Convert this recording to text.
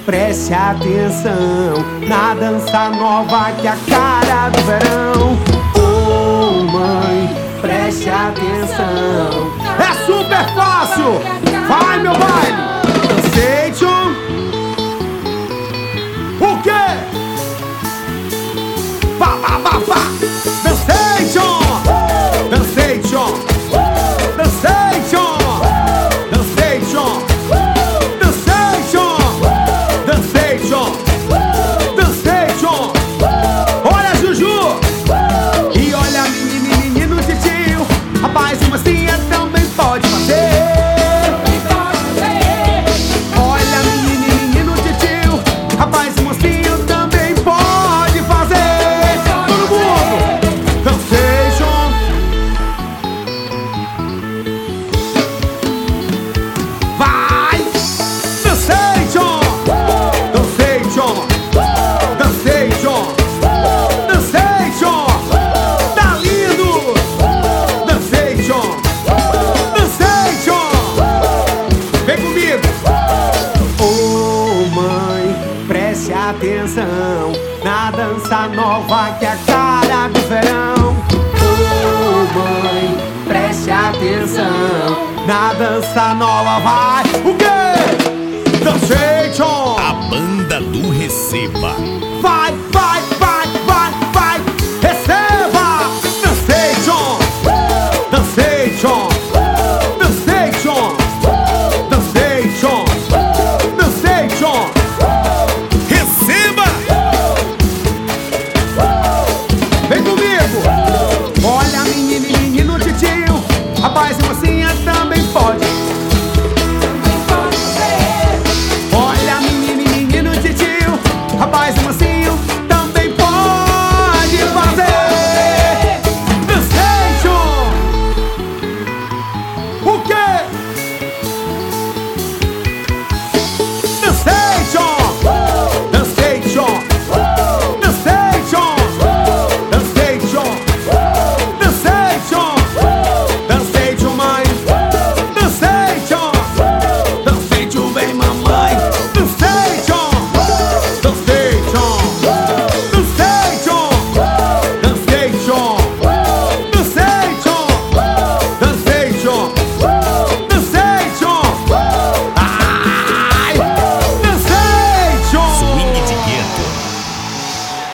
preste atenção na dança nova que é a cara do verão. Oh, mãe, preste atenção. É super fácil! Vai, meu baile! Dancei-tchon. O quê? Pá, pá, pá, pá. Dancei-tchon. Dancei-tchon. Dancei-tchon. Dancei-tchon. Dancei-tchon. Dancei-tchon. Dancei-tchon. Olha, Juju. E olha, menino de tio. Rapaz, uma mocinha também pode fazer. Olha, menino de tio. Rapaz, mocinho também pode fazer. Todo mundo. Dancei-tchon. Vai! Dancei-tchon. Dancei-tchon. Dancei-tchon. Dancei-tchon. Tá lindo. Dancei-tchon. Dancei-tchon. Vem comigo. Oh, mãe, preste atenção na dança nova que é a cara do verão. Oh, mãe, preste atenção na dança nova, vai. O quê? Dancei-tchon. A banda do Receba. Vai, vai, vai, vai.